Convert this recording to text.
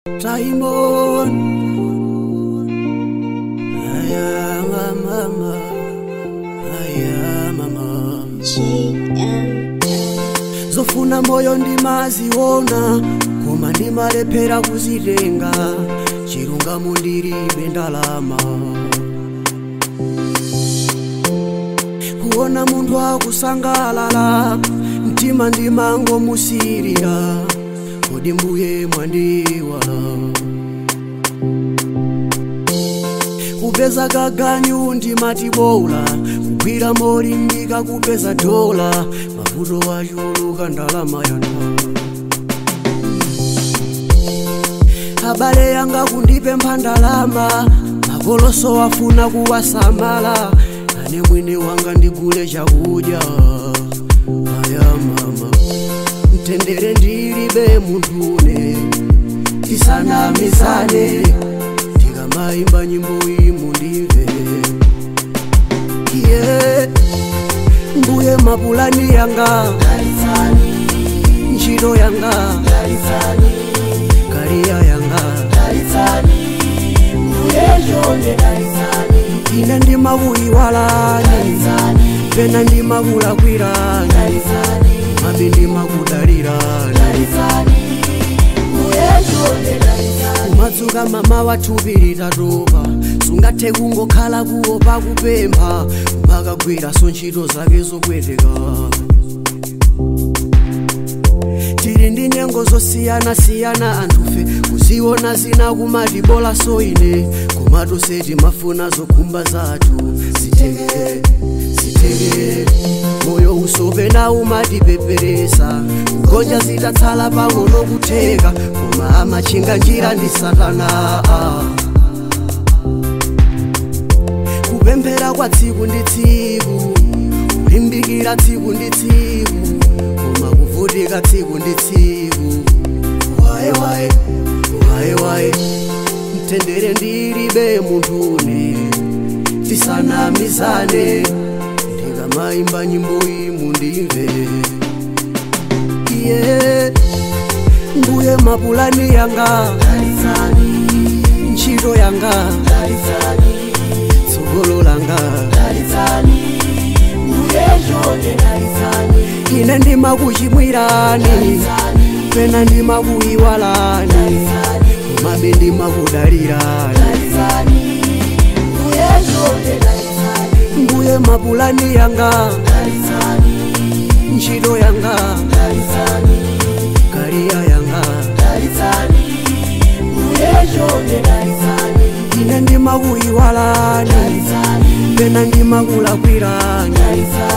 Time on. Zofuna moyo ndimaziona koma ndimalephera kuzitenga chilungamo ndilibe ndalama. Kuona munthu akusangalala mtima ndimangomusirira, kodi mbuye mwandiwala. Kupeza kaganyu ndimati bola, kugwira moli ndika kupeza dola, mavuto wachuluka ndalama yana. Abale yanga kundipempha ndalama, makoloso wafuna kuwasamala, ane mwini wanga ndigule chakudya. Aya mama, mtendere ndilibe munthune, tisanamizane, tikamaimba nyimbo imu ndive. Yeah. Mbuye mapulani yanga dalisani, ntchito yanga dalisani, kariya yanga dalisani, mbuye chonde dalisani. Ine ndimakuyiwalani dalisani, pena ndimakulakwirani dalisani, mabe ndimakudalirani dalisani, mbuye chonde dalisani. Kumadzuka mama wathupiri tatopa, sungathe kungokhala kuopa kupempha, makagwira so ntchito zake zopweteka. Tili ndi nyengo zosiyana-siyana anthufe, kuziona zina kumati bola so ine, komatu seti mafuna zokhumba zathu ziteke. Moyo usope na umatipeperesa, kugonja zitatsala pang'ono kutheka, koma amachinga njira ndi satana. Kupemphera kwa tsiku ndi tsiku, kulimbikira tsiku ndi tsiku, koma kuvutika tsiku ndi tsiku. Wae mtendere ndilibe munthune, tisanamizane, ndikamaimba nyimbo imu ndimve. Yeah. Mbuye mapulani yanga dalisani, ntchito yanga dalisani, tsogolo langa dalisani, mbuye chonde dalisani. Ine ndimakuchimwirani, pena ndimakuyiwalani, mabe ndimakudalirani dalisani, mbuye chonde dalisani. Mbuye mapulani yanga dalisani, ntchito yanga dalisani, kariya yanga dalisani, mbuye chonde dalisani. Ine ndimakuyiwalani, pena ndimakulakwirani dalisani.